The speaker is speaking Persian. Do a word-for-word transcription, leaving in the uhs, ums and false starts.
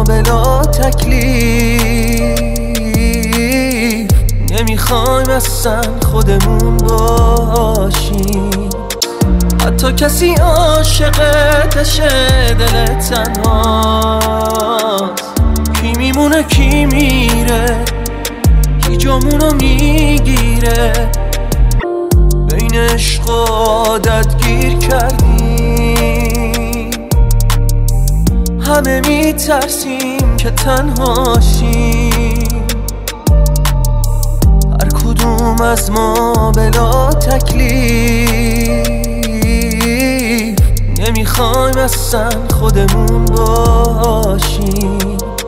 ما بلا تکلیف، نمیخوایم اصلا خودمون باشیم. حتی کسی عاشقتشه دل تنهاست، کی میمونه کی میره، کی جامونو میگیره. بین عشق و عادت گیر کردیم، همه میترسیم که تنهاشیم. هر کدوم از ما بلا تکلیف، نمیخوایم اصلا خودمون باشیم.